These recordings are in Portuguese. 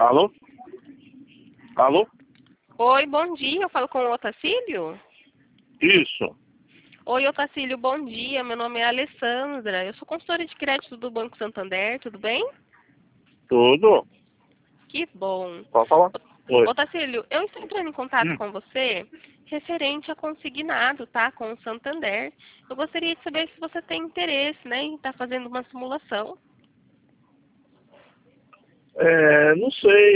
Alô? Alô? Oi, bom dia. Eu falo com o Otacílio? Isso. Oi, Otacílio, bom dia. Meu nome é Alessandra. Eu sou consultora de crédito do Banco Santander, tudo bem? Tudo? Que bom. Pode falar? Oi. Otacílio, eu estou entrando em contato Hum. com você referente a consignado, tá? Com o Santander. Eu gostaria de saber se você tem interesse, né, em estar fazendo uma simulação. Não sei,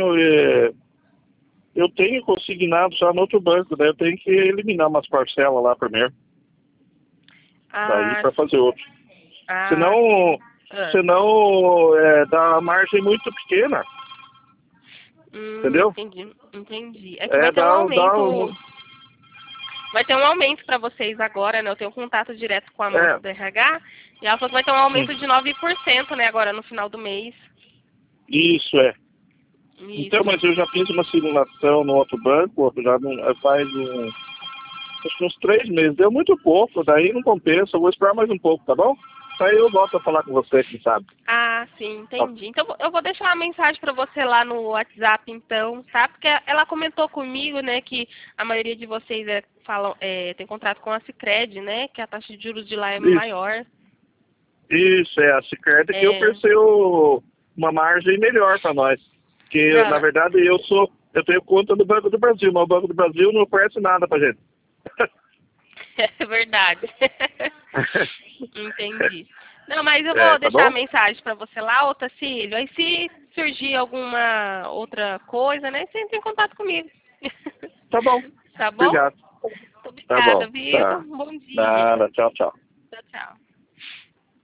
eu tenho consignado já no outro banco, né? Eu tenho que eliminar umas parcelas lá primeiro, daí Ah, para fazer outro. ah, Senão, sim. Ah. dá margem muito pequena, entendeu? Entendi. É que vai ter um Dá um, aumento. Vai ter um aumento para vocês agora, né? Eu tenho um contato direto com a moça é, do RH e ela falou que vai ter um hum, aumento de 9%, né, agora no final do mês. isso é. Então, Isso. mas eu já fiz uma simulação no outro banco, já não, faz acho que uns 3 meses. Deu muito pouco, daí não compensa. Eu vou esperar mais um pouco, tá bom? Aí eu volto a falar com você, quem sabe. Ah, sim, Tá. entendi. Então eu vou deixar uma mensagem para você lá no WhatsApp, então, tá? Porque ela comentou comigo, né, que a maioria de vocês tem contrato com a Sicredi, né? Que a taxa de juros de lá é Isso, maior. isso é a Sicredi que É, ofereceu uma margem melhor para nós. Porque, na não, verdade, eu tenho conta do Banco do Brasil, mas o Banco do Brasil não oferece nada pra gente. é verdade. Entendi. Não, mas eu vou Tá deixar a bom? mensagem para você lá, Otacílio. Aí se surgir alguma outra coisa, né, você entra em contato comigo. Tá bom. Tá bom? Obrigado. Muito Tá obrigada, bom. viu? Tá. Bom dia. Nada. Tchau, tchau. Tchau, tchau.